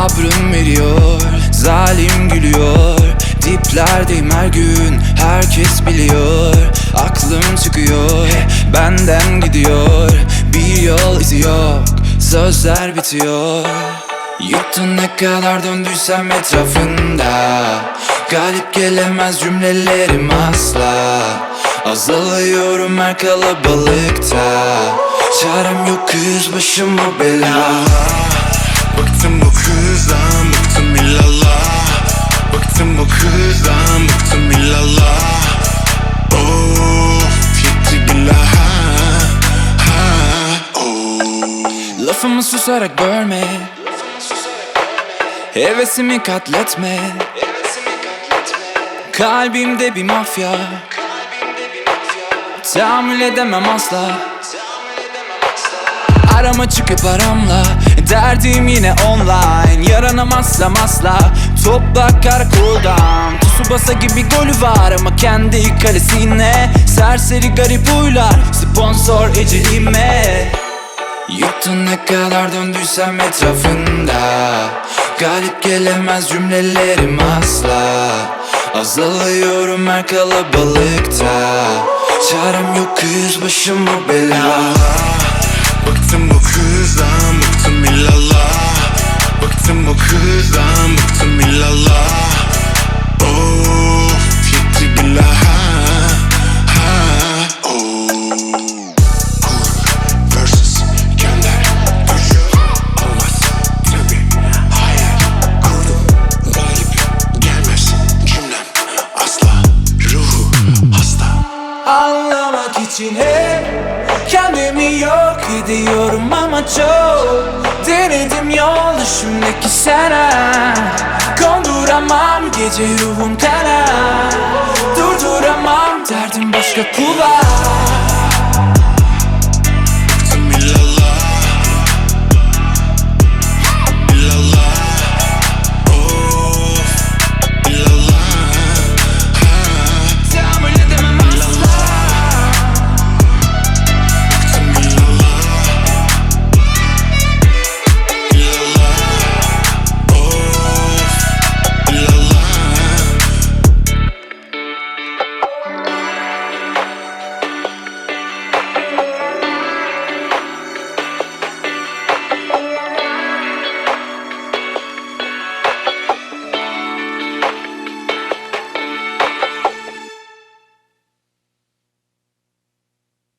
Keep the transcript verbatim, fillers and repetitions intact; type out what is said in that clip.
Sabrım veriyor, zalim gülüyor. Diplerdeyim her gün, herkes biliyor. Aklım çıkıyor, benden gidiyor. Bir yol izi yok, sözler bitiyor. Yuttun ne kadar döndüysem etrafında. Galip gelemez cümlelerim asla. Azalıyorum her kalabalıkta. Çarem yok kız başıma bela. Bıktım bu kızdan, bıktım illallah. Bıktım bu kızdan, bıktım illallah. Of yetti billah. Ha, oh. Lafımı susarak bölme, hevesimi katletme. Kalbimde bir mafya, tahammül edemem asla. Arama çıkıp aramla, derdim yine online. Yaranamazsam asla, topla karakoldan. Tsubasa gibi golü var ama kendi kalesine. Serseri garip huylar, sponsor eceliğime. Yuttun ne kadar döndüysem etrafında. Galip gelemez cümlelerim asla. Azalıyorum her kalabalıkta. Çarem yok kız başıma bela. Bıktım bu kızdan, bıktım illallah. Bıktım bu kızdan, bıktım illallah. Of yetti billah. Ha, oh. Kur versus gönder. Gücü olmaz tabi hayal kurdum. Galip gelmez cümlem asla. Ruhu hasta. Anlamak için hep kendimi yok ediyorum ama çok denedim yol dışındaki sana. Konduramam gece ruhum kana. Durduramam derdim başka kulak.